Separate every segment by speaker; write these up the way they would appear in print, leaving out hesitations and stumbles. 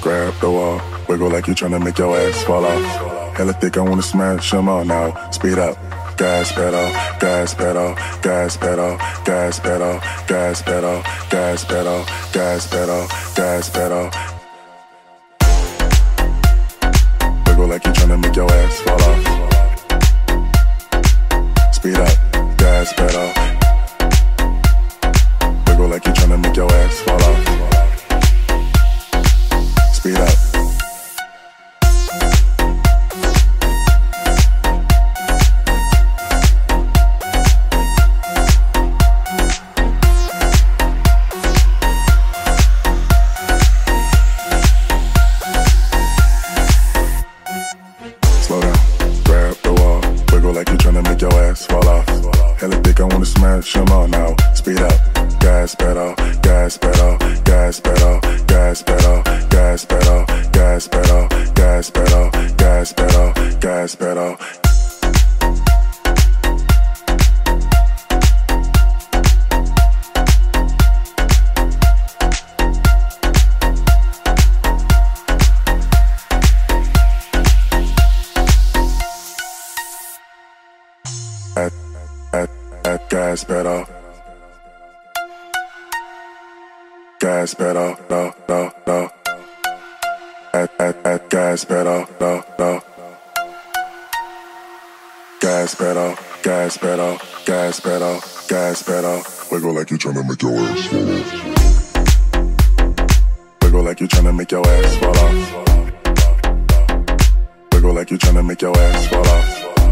Speaker 1: grab the wall, wiggle like you tryna make your ass fall off. Hella thick, I wanna smash them all now. Speed up, gas pedal, gas pedal, gas pedal, gas pedal, gas pedal, gas pedal, gas pedal, gas pedal. Wiggle like you tryna make your ass fall off. Speed up, gas pedal. Wiggle like you tryna make your ass fall off. Speed up. Slow down, grab the wall, wiggle like you tryna make your ass fall off. Hella thick, I wanna smash them all now. Speed up, gas pedal, gas pedal, gas pedal, gas pedal, gas pedal, gas pedal, gas pedal, gas pedal, gas pedal. Gas pedal, gas pedal, no, no, no. Gas pedal, no, no. Gas pedal, gas pedal, gas pedal, gas pedal. Wiggle like you tryna make your ass fall off. Wiggle like you tryna make your ass fall off. Wiggle like you tryna make your ass fall off.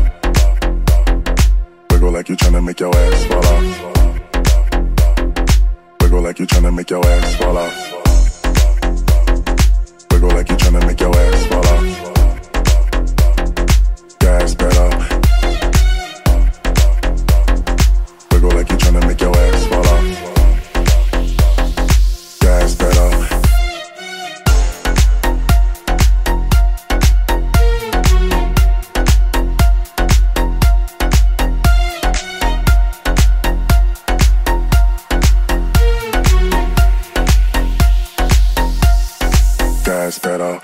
Speaker 1: Wiggle like you tryna make your ass fall off. Wiggle like you tryna make your ass fall off. Wiggle like you tryna make your ass fall off. Gas pedal. Wiggle like you tryna make your ass fall off. Gas pedal. Gas pedal.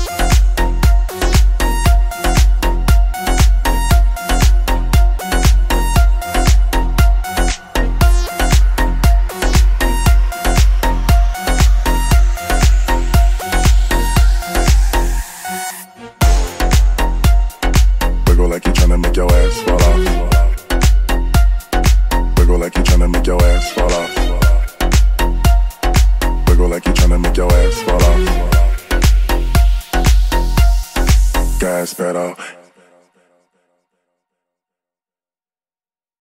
Speaker 1: Wiggle like you tryna make your ass fall off. Wiggle like you tryna make your ass fall off. Wiggle like you tryna make your ass fall off. Gas pedal.